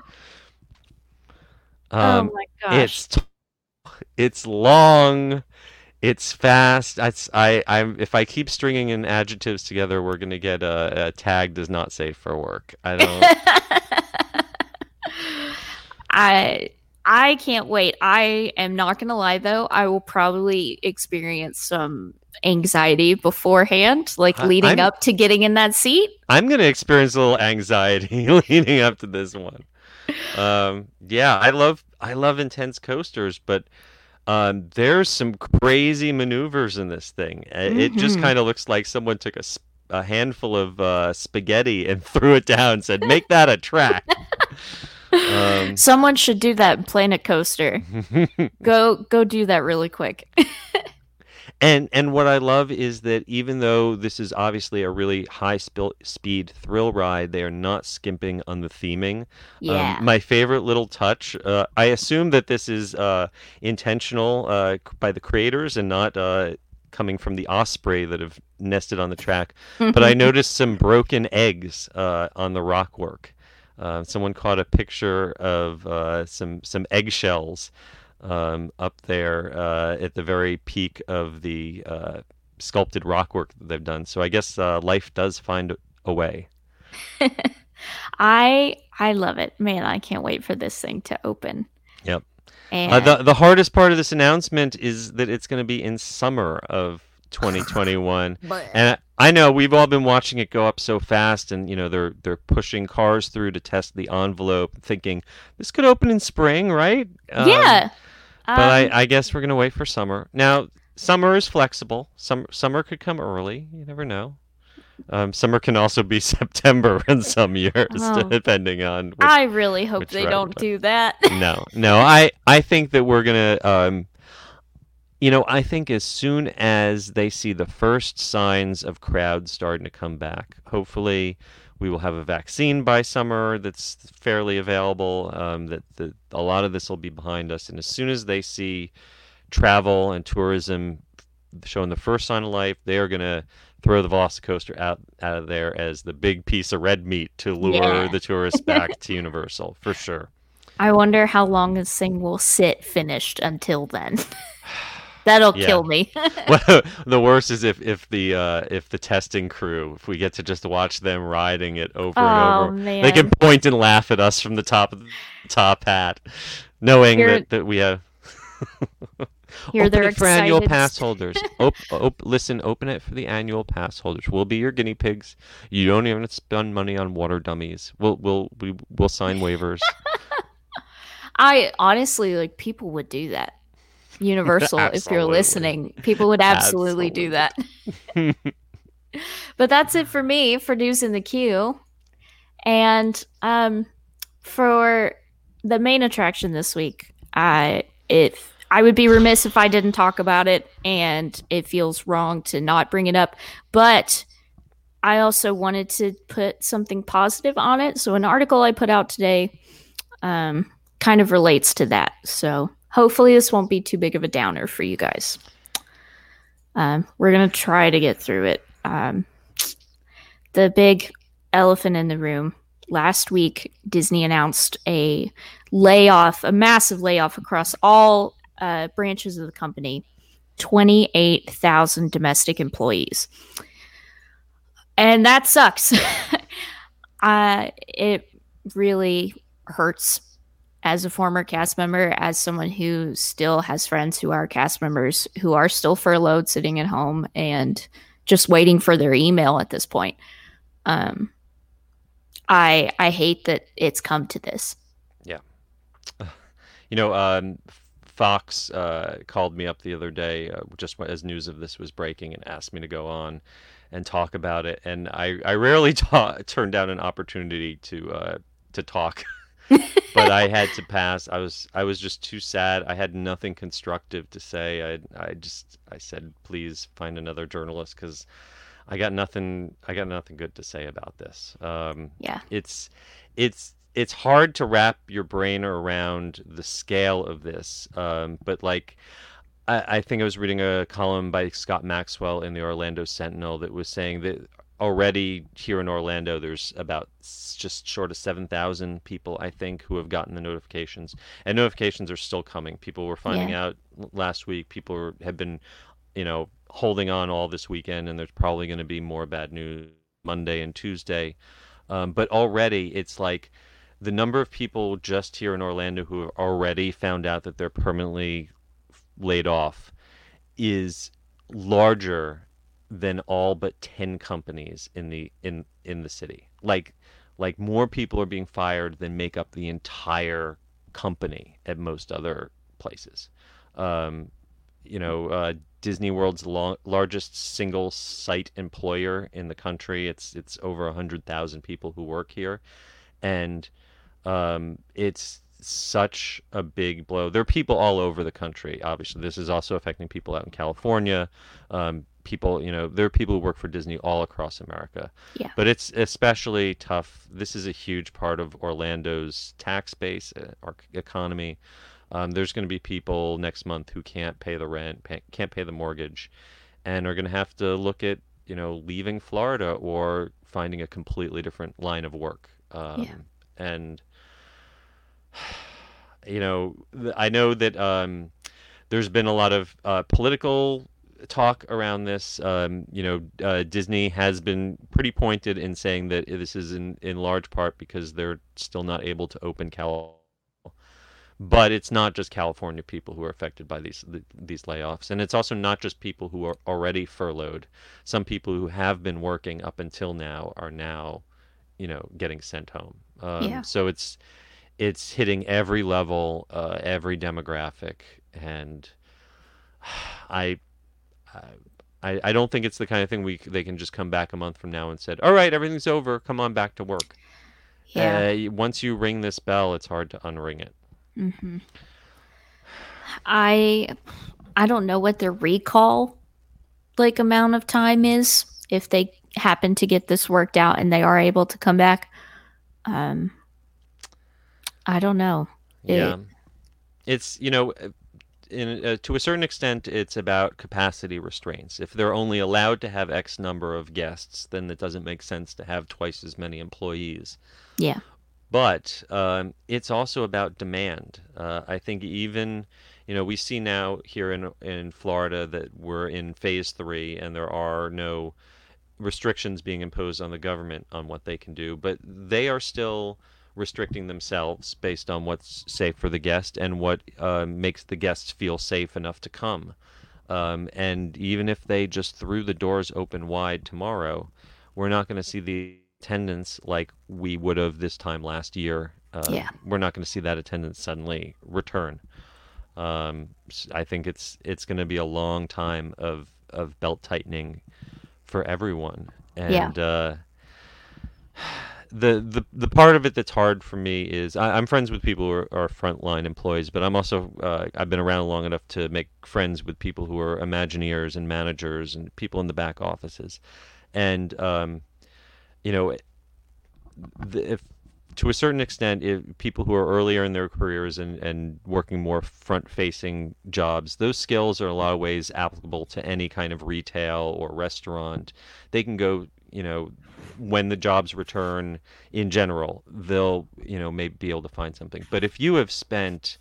Um, oh my gosh. It's t- it's long. It's fast. I, I, I'm, if I keep stringing in adjectives together, we're going to get a, a tag does not safe for work. I don't... I I can't wait. I am not gonna lie though, I will probably experience some anxiety beforehand, like leading I'm, up to getting in that seat. I'm gonna experience a little anxiety leading up to this one. Um, yeah, I love I love intense coasters, but um, there's some crazy maneuvers in this thing. Mm-hmm. It just kind of looks like someone took a, a handful of uh, spaghetti and threw it down and said, "Make that a track." Um, Someone should do that in Planet Coaster. go go do that really quick. and and what I love is that even though this is obviously a really high sp- speed thrill ride, they are not skimping on the theming. Yeah. Um, my favorite little touch, uh, I assume that this is uh, intentional uh, by the creators and not uh, coming from the osprey that have nested on the track. But I noticed some broken eggs uh, on the rock work. Uh, someone caught a picture of uh, some some eggshells um, up there uh, at the very peak of the uh, sculpted rockwork that they've done. So I guess uh, life does find a way. I I love it, man. I can't wait for this thing to open. Yep. And... Uh, the the hardest part of this announcement is that it's going to be in summer of twenty twenty-one, and I know we've all been watching it go up so fast, and you know they're they're pushing cars through to test the envelope, thinking this could open in spring, right? Um, yeah. But um, I, I guess we're gonna wait for summer. Now, summer is flexible. Some summer could come early. You never know. Um, summer can also be September in some years, oh, depending on. Which, I really hope they ride, don't but... do that. no, no. I I think that we're gonna. Um, You know, I think as soon as they see the first signs of crowds starting to come back, hopefully we will have a vaccine by summer that's fairly available, um, that, that a lot of this will be behind us. And as soon as they see travel and tourism showing the first sign of life, they are going to throw the Velocicoaster out, out of there as the big piece of red meat to lure yeah. the tourists back to Universal, for sure. I wonder how long this thing will sit finished until then. That'll yeah. kill me. Well, the worst is if, if the uh, if the testing crew, if we get to just watch them riding it over oh, and over, man. they can point and laugh at us from the top of the top hat, knowing You're... that, that we have. Here open they're it for annual excited. pass holders. op- op- listen, open it for the annual pass holders. We'll be your guinea pigs. You don't even have to spend money on water dummies. We'll we'll we, we'll sign waivers. I honestly like people would do that. Universal, if you're listening, people would absolutely, absolutely. do that. But that's it for me for news in the queue. And um, for the main attraction this week, I if I would be remiss if I didn't talk about it, and it feels wrong to not bring it up. But I also wanted to put something positive on it. So an article I put out today um, kind of relates to that. So hopefully this won't be too big of a downer for you guys. Um, we're going to try to get through it. Um, the big elephant in the room. Last week, Disney announced a layoff, a massive layoff across all uh, branches of the company. twenty-eight thousand domestic employees. And that sucks. uh, it really hurts as a former cast member, as someone who still has friends who are cast members who are still furloughed, sitting at home and just waiting for their email at this point. Um, I I hate that it's come to this. Yeah. You know, um, Fox uh, called me up the other day uh, just as news of this was breaking and asked me to go on and talk about it. And I, I rarely ta- turn down an opportunity to uh, to talk. But I had to pass. I was I was just too sad. I had nothing constructive to say. I I just I said, please find another journalist, because I got nothing I got nothing good to say about this. Um, Yeah. It's it's it's hard to wrap your brain around the scale of this. Um, but like I, I think I was reading a column by Scott Maxwell in the Orlando Sentinel that was saying that already here in Orlando, there's about s- just short of seven thousand people, I think, who have gotten the notifications. And notifications are still coming. People were finding Yeah. out l- last week. People were, have been, you know, holding on all this weekend, and there's probably going to be more bad news Monday and Tuesday. Um, but already, it's like the number of people just here in Orlando who have already found out that they're permanently laid off is larger than all but ten companies in the in in the city. Like like more people are being fired than make up the entire company at most other places. Um, you know, uh, Disney World's lo- largest single site employer in the country. It's it's over a hundred thousand people who work here, and um, it's such a big blow. There are people all over the country. Obviously, this is also affecting people out in California. Um, people, you know, there are people who work for Disney all across America. Yeah. But it's especially tough. This is a huge part of Orlando's tax base, uh, our economy. Um, there's going to be people next month who can't pay the rent, pay, can't pay the mortgage, and are going to have to look at, you know, leaving Florida or finding a completely different line of work. Um, Yeah. And you know, th- I know that um, there's been a lot of uh, political talk around this. Um, you know, uh, Disney has been pretty pointed in saying that this is in, in large part because they're still not able to open Cal. But it's not just California people who are affected by these th- these layoffs, and it's also not just people who are already furloughed. Some people who have been working up until now are now, you know, getting sent home. Um, Yeah. So it's it's hitting every level, uh, every demographic, and I, I I don't think it's the kind of thing we c- they can just come back a month from now and said, all right, everything's over, come on back to work. Yeah. Uh, once you ring this bell, it's hard to unring it. hmm I I don't know what their recall like amount of time is if they happen to get this worked out and they are able to come back. Um, I don't know. It- Yeah, it's you know, uh, in uh, to a certain extent, it's about capacity restraints. If they're only allowed to have X number of guests, then it doesn't make sense to have twice as many employees. Yeah. But um, it's also about demand. Uh, I think even, you know, we see now here in in Florida that we're in phase three, and there are no restrictions being imposed on the government on what they can do, but they are still restricting themselves based on what's safe for the guest and what uh, makes the guests feel safe enough to come. Um, and even if they just threw the doors open wide tomorrow, we're not going to see the attendance like we would have this time last year. Uh, Yeah. We're not going to see that attendance suddenly return. Um, s- I think it's it's going to be a long time of, of belt tightening for everyone. Yeah. And uh, the, the the part of it that's hard for me is I, I'm friends with people who are, are frontline employees, but I'm also uh, I've been around long enough to make friends with people who are Imagineers and managers and people in the back offices. And um, you know, the, if to a certain extent, if people who are earlier in their careers and, and working more front-facing jobs, those skills are in a lot of ways applicable to any kind of retail or restaurant. They can go, you know, when the jobs return in general, they'll, you know, maybe be able to find something. But if you have spent,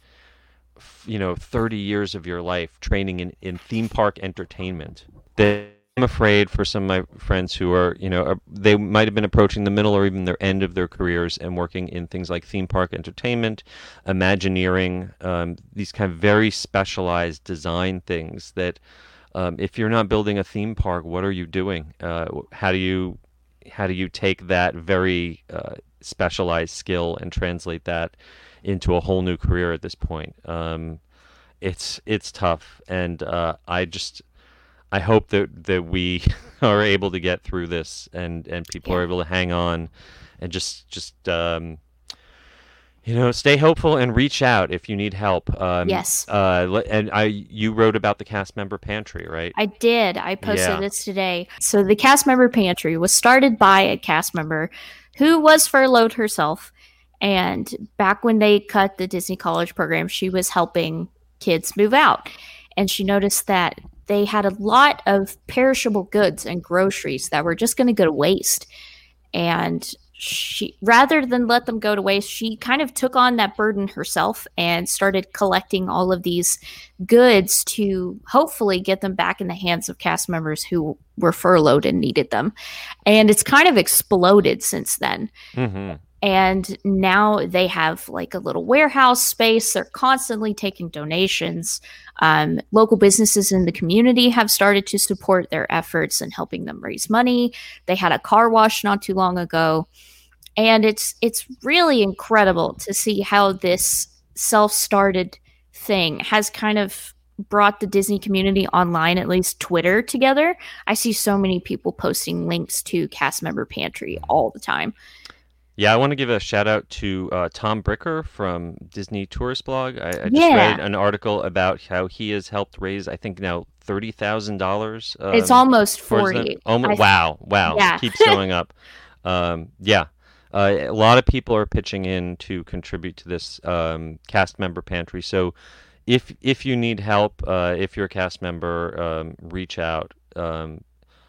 you know, thirty years of your life training in, in theme park entertainment, then I'm afraid for some of my friends who are, you know, are, they might have been approaching the middle or even their end of their careers and working in things like theme park entertainment, Imagineering, um, these kind of very specialized design things that um, if you're not building a theme park, what are you doing? Uh, how do you how do you take that very uh, specialized skill and translate that into a whole new career at this point? Um, it's it's tough, and uh, I just. I hope that, that we are able to get through this and, and people yeah. are able to hang on and just just um, you know, stay hopeful and reach out if you need help. Um, yes. Uh, and I you wrote about the cast member pantry, right? I did. I posted yeah. this today. So the cast member pantry was started by a cast member who was furloughed herself. And back when they cut the Disney College program, she was helping kids move out. And she noticed that they had a lot of perishable goods and groceries that were just going to go to waste. And she, rather than let them go to waste, she kind of took on that burden herself and started collecting all of these goods to hopefully get them back in the hands of cast members who were furloughed and needed them. And it's kind of exploded since then. Mm-hmm. And now they have like a little warehouse space. They're constantly taking donations. Um, local businesses in the community have started to support their efforts and helping them raise money. They had a car wash not too long ago. And it's it's really incredible to see how this self-started thing has kind of brought the Disney community online, at least Twitter, together. I see so many people posting links to Cast Member Pantry all the time. Yeah, I want to give a shout out to uh, Tom Bricker from Disney Tourist Blog. I, I just yeah. read an article about how he has helped raise, I think now thirty thousand dollars. Um, it's almost forty. Almost, th- wow, wow, yeah. It keeps going up. Um, yeah, uh, a lot of people are pitching in to contribute to this um, cast member pantry. So if if you need help, uh, if you're a cast member, um, reach out. Um,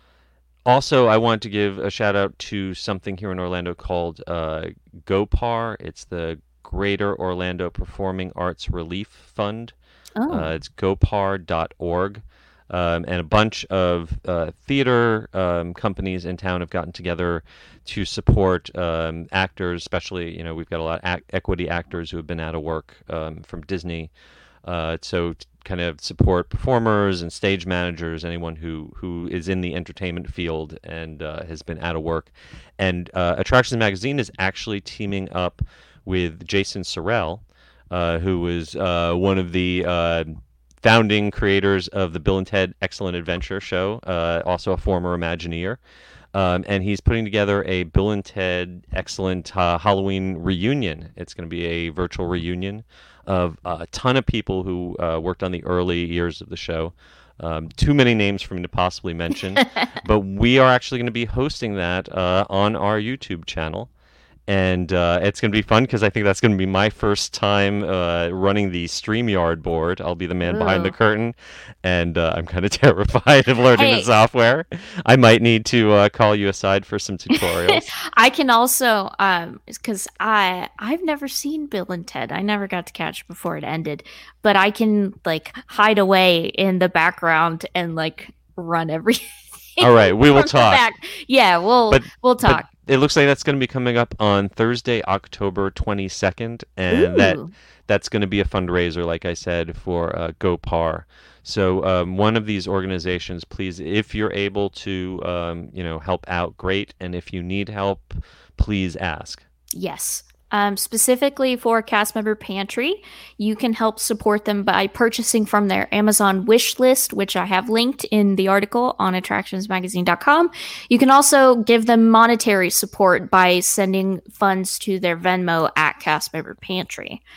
Also, I want to give a shout out to something here in Orlando called uh, GOPAR. It's the Greater Orlando Performing Arts Relief Fund. Oh. Uh, it's gopar dot org. Um, and a bunch of uh, theater um, companies in town have gotten together to support um, actors, especially, you know, we've got a lot of ac- equity actors who have been out of work um, from Disney. Uh, so to kind of support performers and stage managers, anyone who, who is in the entertainment field and uh, has been out of work. And uh, Attractions Magazine is actually teaming up with Jason Sorrell, uh, who was uh, one of the uh, founding creators of the Bill and Ted Excellent Adventure show, uh, also a former Imagineer. Um, and he's putting together a Bill and Ted Excellent uh, Halloween reunion. It's going to be a virtual reunion of uh, a ton of people who uh, worked on the early years of the show. Um, too many names for me to possibly mention, but we are actually going to be hosting that uh, on our YouTube channel. And uh, it's going to be fun because I think that's going to be my first time uh, running the StreamYard board. I'll be the man Ooh. behind the curtain, and uh, I'm kind of terrified of learning hey. the software. I might need to uh, call you aside for some tutorials. I can also, um, because I I've never seen Bill and Ted. I never got to catch it before it ended, but I can like hide away in the background and like run everything. All right, we will talk. Yeah, we'll but, we'll talk. It looks like that's going to be coming up on Thursday, October twenty-second, and Ooh. that that's going to be a fundraiser, like I said, for uh, GOPAR. So um, one of these organizations, please, if you're able to, um, you know, help out, great, and if you need help, please ask. Yes. Um, specifically for Cast Member Pantry, you can help support them by purchasing from their Amazon wish list, which I have linked in the article on attractions magazine dot com. You can also give them monetary support by sending funds to their Venmo at Cast Member Pantry.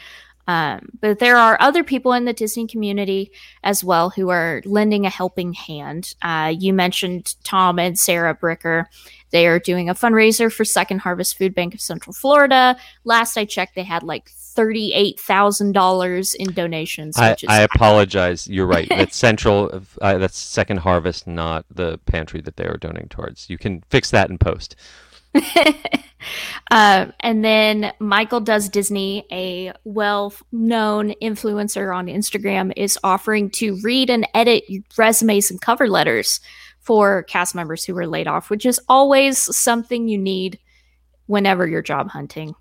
Um, but there are other people in the Disney community as well who are lending a helping hand. Uh, you mentioned Tom and Sarah Bricker. They are doing a fundraiser for Second Harvest Food Bank of Central Florida. Last I checked, they had like thirty-eight thousand dollars in donations. I, Which is I apologize. You're right. That's Central. Uh, that's Second Harvest, not the pantry that they are donating towards. You can fix that in post. uh, and then Michael Does Disney, a well-known influencer on Instagram, is offering to read and edit resumes and cover letters for cast members who were laid off, which is always something you need whenever you're job hunting.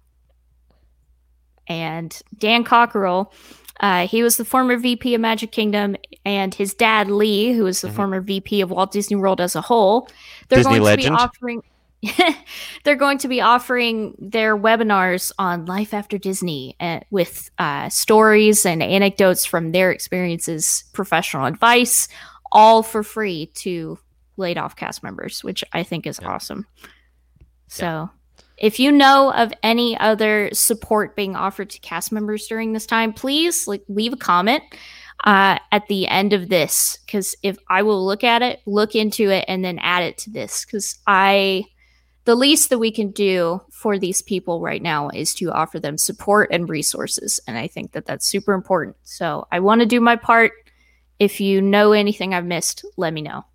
And Dan Cockerell, uh, he was the former V P of Magic Kingdom, and his dad, Lee, who was the mm-hmm. former V P of Walt Disney World as a whole, they're Disney going legend. to be offering... they're going to be offering their webinars on Life After Disney uh, with uh, stories and anecdotes from their experiences, professional advice, all for free to laid off cast members, which I think is yeah. awesome. So yeah. if you know of any other support being offered to cast members during this time, please like leave a comment uh, at the end of this, because if I will look at it, look into it, and then add it to this, because I... the least that we can do for these people right now is to offer them support and resources. And I think that that's super important. So I want to do my part. If you know anything I've missed, let me know.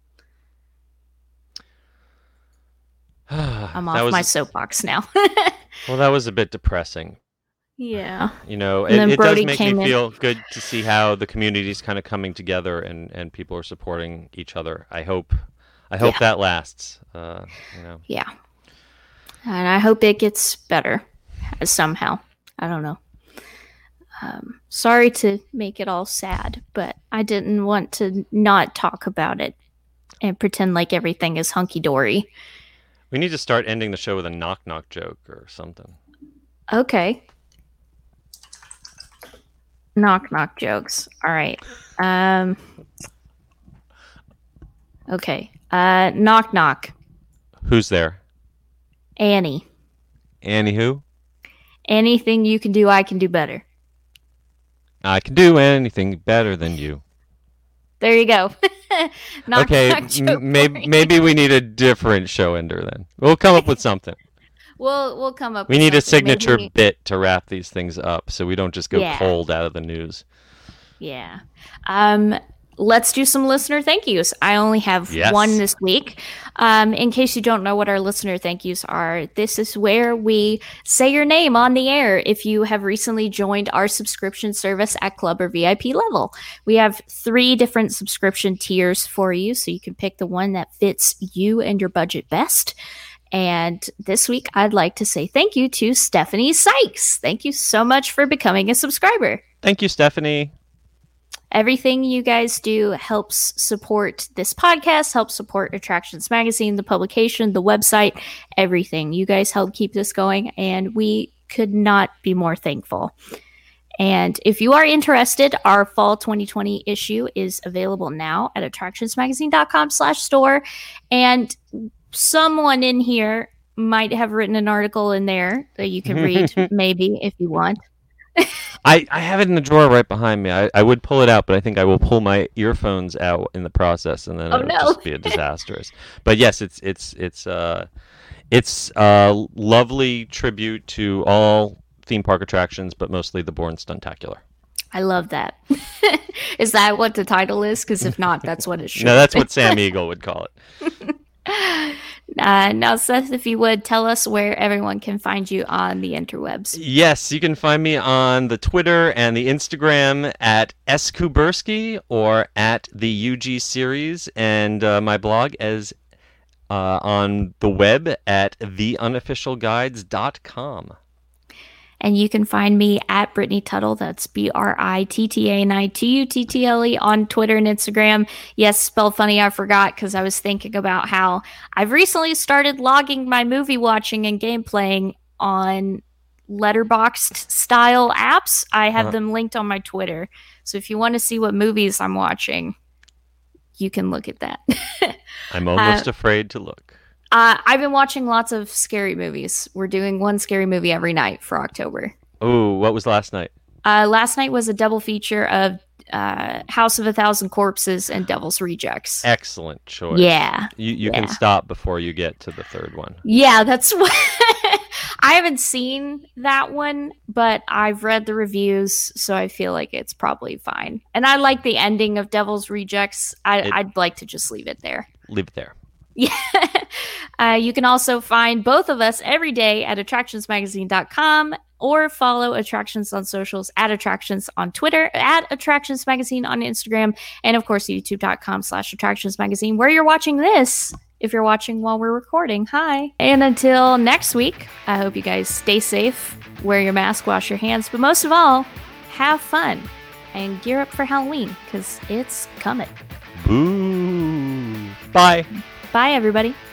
I'm off was, my soapbox now. Well, that was a bit depressing. Yeah. You know, it, it does make me in. feel good to see how the community is kind of coming together and, and people are supporting each other. I hope, I hope yeah. that lasts. Uh, you know. Yeah. And I hope it gets better somehow. I don't know. Um, sorry to make it all sad, but I didn't want to not talk about it and pretend like everything is hunky-dory. We need to start ending the show with a knock-knock joke or something. Okay. Knock-knock jokes. All right. Um, okay. Uh, knock-knock. Who's there? Annie. Annie who? Anything you can do, I can do better. I can do anything better than you. There you go. knock, okay, knock m- maybe maybe we need a different show ender then. We'll come up with something. We'll we'll come up. We with need something. a signature maybe... bit to wrap these things up, so we don't just go yeah. cold out of the news. Yeah. Um. Let's do some listener thank yous. I only have yes. one this week. Um, in case you don't know what our listener thank yous are, this is where we say your name on the air if you have recently joined our subscription service at Club or V I P level. We have three different subscription tiers for you, so you can pick the one that fits you and your budget best. And this week, I'd like to say thank you to Stephanie Sykes. Thank you so much for becoming a subscriber. Thank you, Stephanie. Everything you guys do helps support this podcast, helps support Attractions Magazine, the publication, the website, everything. You guys help keep this going, and we could not be more thankful. And if you are interested, our fall twenty twenty issue is available now at attractionsmagazine.com slash store. And someone in here might have written an article in there that you can read, maybe, if you want. I, I have it in the drawer right behind me. I, I would pull it out, but I think I will pull my earphones out in the process, and then oh, it'll no. just be a disastrous. But yes, it's it's it's uh it's a lovely tribute to all theme park attractions, but mostly the Bourne Stuntacular. I love that. Is that what the title is? Because if not, that's what it should. No, that's what Sam Eagle would call it. Uh, now, Seth, if you would, tell us where everyone can find you on the interwebs. Yes, you can find me on the Twitter and the Instagram at S Kubersky or at the U G series, and uh, my blog is uh, on the web at the unofficial guides dot com. And you can find me at Brittany Tuttle. That's B R I T T A N I T U T T L E on Twitter and Instagram. Yes, spell funny, I forgot because I was thinking about how I've recently started logging my movie watching and game playing on Letterboxd style apps. I have uh-huh. them linked on my Twitter. So if you want to see what movies I'm watching, you can look at that. I'm almost uh, afraid to look. Uh, I've been watching lots of scary movies. We're doing one scary movie every night for October. Oh, what was last night? Uh, last night was a double feature of uh, House of a Thousand Corpses and Devil's Rejects. Excellent choice. Yeah. You you yeah. can stop before you get to the third one. Yeah, that's what I haven't seen that one, but I've read the reviews, so I feel like it's probably fine. And I like the ending of Devil's Rejects. I, It- I'd like to just leave it there. Leave it there. Yeah. uh, you can also find both of us every day at attractions magazine dot com or follow Attractions on socials at Attractions on Twitter, at Attractions Magazine on Instagram, and of course, youtube dot com slash Attractions Magazine, where you're watching this. If you're watching while we're recording, hi. And until next week, I hope you guys stay safe, wear your mask, wash your hands, but most of all, have fun and gear up for Halloween because it's coming. Boo. Bye. Bye, everybody.